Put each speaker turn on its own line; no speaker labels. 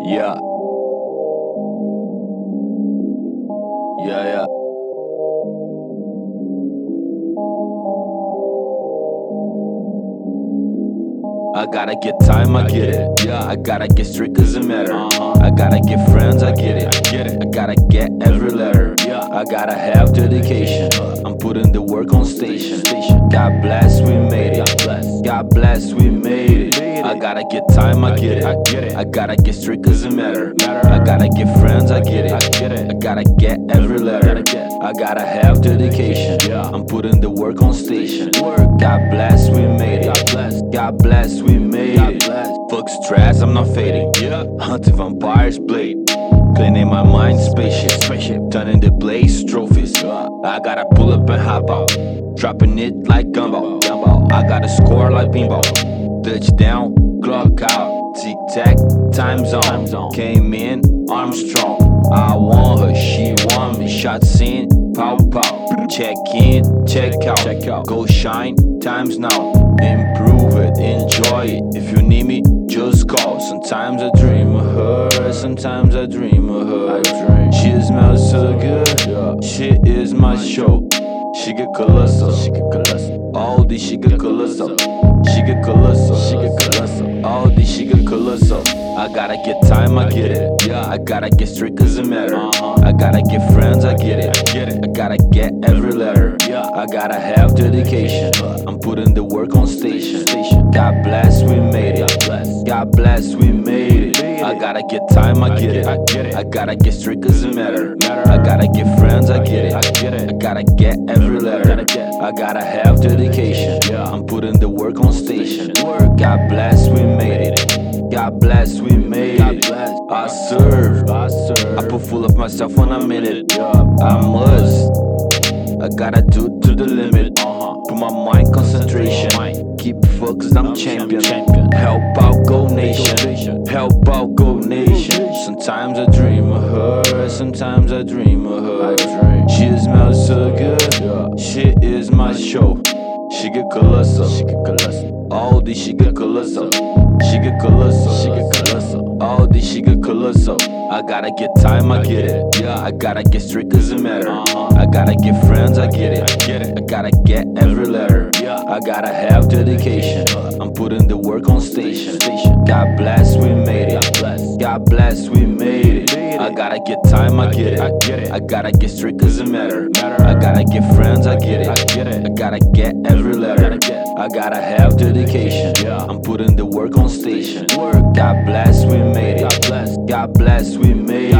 Yeah, yeah. I gotta get time, I get it. Yeah, I gotta get strict as a matter. I gotta get friends, I get it. I gotta get every letter. Yeah, I gotta have dedication. I'm putting the work on station. God bless, we made it. God bless, we made it. I gotta get time, I get it. I gotta get strict as a matter. I gotta get friends, I get it. I gotta get every letter. I gotta have dedication. I'm putting the work on station. God bless, we made it. God bless, we made it. Fuck stress, I'm not fading. Hunting vampires, blade. Cleaning my mind, spaceship. Turning the blaze, trophies. I gotta pull up and hop out. Dropping it like gumball. I gotta score like pinball. Touchdown, clock out. Tic tac, time zone. Came in, Armstrong. I want her, she want me. Shots in, pow pow. Check in, check out. Go shine, times now. Improve it, enjoy it. If you need me, just call. Sometimes I dream of her, sometimes I dream of her. She smells so good, she is my show. She get colossal, all this she get colossal. She get colossal, all this she get colossal. I gotta get time, I get it. I gotta get strict as a matter. I gotta get friends, I get it. I gotta get every letter. I gotta have dedication. I'm putting the work on station. God bless, we made it. God bless, we made it. I gotta get time, I get it. I gotta get strict as a matter. I gotta get friends, I get it. I gotta get every letter. I gotta have dedication. I'm putting the work on station. God bless, we made it. God bless, we made it. I serve. I put full of myself when I'm in it. I must. I gotta do it to the limit. Put my mind concentration. Keep focused, I'm champion. Help out, go nation. Help out, go nation. Sometimes I dream of her, sometimes I dream of her. She smells so good, she is my show. She get colossal, all this she get colossal. She get colossal, all this she get colossal. I gotta get time, I get it. I gotta get strict as a matter. I gotta get friends, I get it. I gotta get every letter. I gotta have dedication. I'm putting the work on station. God bless, we made it. God bless, we made it. I gotta get time, I get it. I gotta get strict as a matter. I gotta get friends, I get it. I gotta get every letter. I gotta have dedication. I'm putting the work on station. God bless, we made it. God bless, we made it.